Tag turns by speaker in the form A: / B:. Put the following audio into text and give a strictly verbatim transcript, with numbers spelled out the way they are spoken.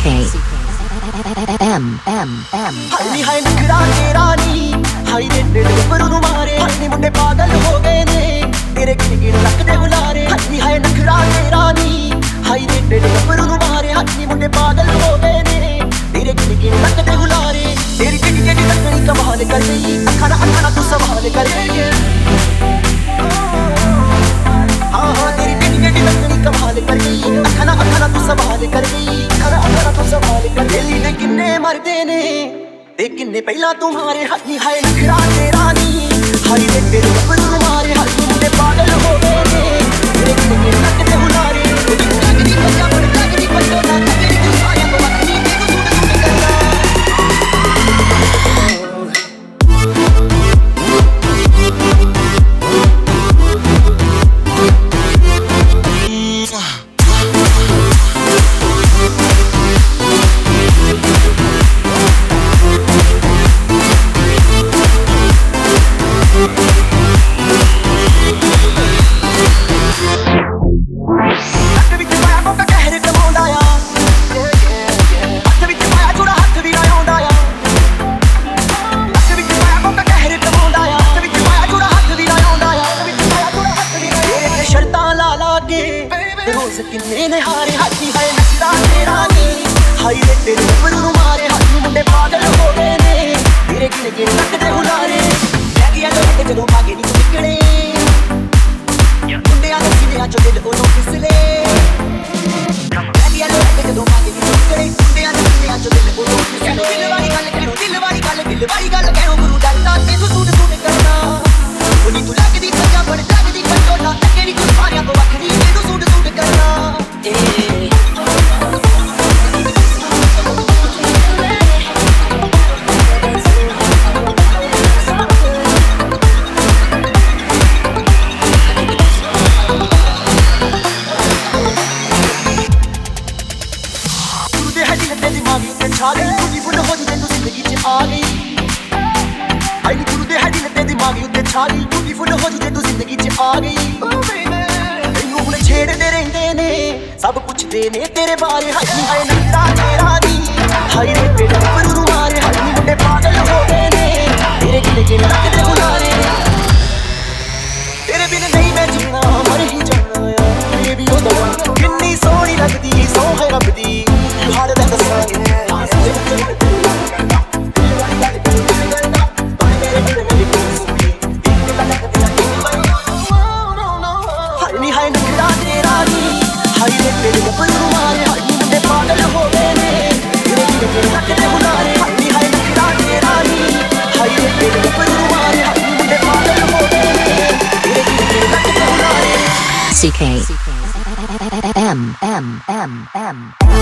A: K M M M
B: हाय हाय नखरा तेरा नी हाय रे तेरे ऊपर नु मारे हाय मुंडे पागल हो गए ने तेरे गिन गिन लगदे गुलारे हाय हाय नखरा तेरा नी हाय रे तेरे ऊपर नु मारे हाय मुंडे पागल हो गए ने तेरे गिन गिन लगदे गुलारे तेरी टिकी टिकी तकनी कमाल कर गई अखाना अखाना तू सवाल कर गई हाँ हाँ तेरी टिकी टिकी तकनी कमाल कर गई अखाना अखाना तू सवाल कर गई अखाना अखाना तू सवाल कर गई ने किन्ने मरदे ने ते किन्ने पहला तुम्हारे हाथी हाय नखरा तेरा नी हाय रे तेरे ऊपर तुम्हारे हाथी मुंडे पागल हो गए ने तेरे किन्ने लगदे गुलारे तेरी लगदी बजा बड़ लगदी बजोला तेरी तू साया को वखनी ते तू सूट सूट करना किन्ने ने हारे हाथी हाय नखरा तेरा नी हाय रे तेरे ऊपर नु मारे हाथी मुंडे पागल हो गए ने तेरे गिन गिन लगदे हुलारे मैं किया जो ते जदों भागे नी निकले मुंडे आ सीने आ जो दिल ओनो फिसले मैं किया जो ते जदों भागे नी निकले मुंडे आ सीने आ जो दिल ओनो फिसले दिल वाली गल करो दिल वाली गल दिल वाली गल कहो गुरु डरदा ते तू सूट सूट करना ओनी तू लगदी बजा बड़ लगदी बजोला तेरी तू सारियां को वखरी ते तू सूट सूट करना छाली ब्यूटीफुल हो जे तू जिंदगी च आ गई तैनू हुण छेड़दे रहिंदे ने सब पुछदे ने तेरे बारे हाय हाय नखरा तेरा नी हाय रे तेरे ऊपर नु मारे हाय मुंडे पागल हो गए ने तेरे गिन गिन लगदे गुलारे तेरे बिन नहीं मैं जीना मर ही जाना यार बेबी ओ दवा किन्नी सोहनी लगदी सो है रब दी you hard than the sun
A: C K M M M M